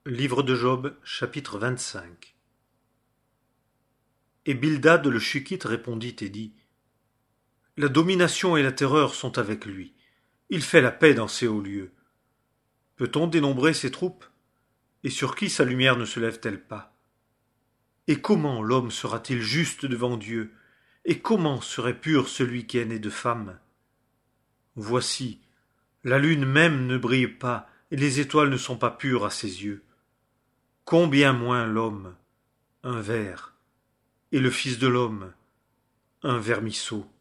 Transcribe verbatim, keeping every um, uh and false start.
Livre de Job, chapitre vingt-cinq. Et Bildad le Shukhite répondit et dit: La domination et la terreur sont avec lui. Il fait la paix dans ces hauts lieux. Peut-on dénombrer ses troupes? Et sur qui sa lumière ne se lève-t-elle pas? Et comment l'homme sera-t-il juste devant Dieu? Et comment serait pur celui qui est né de femme? Voici, la lune même ne brille pas, et les étoiles ne sont pas pures à ses yeux. Combien moins l'homme, un ver, et le Fils de l'homme, un vermisseau.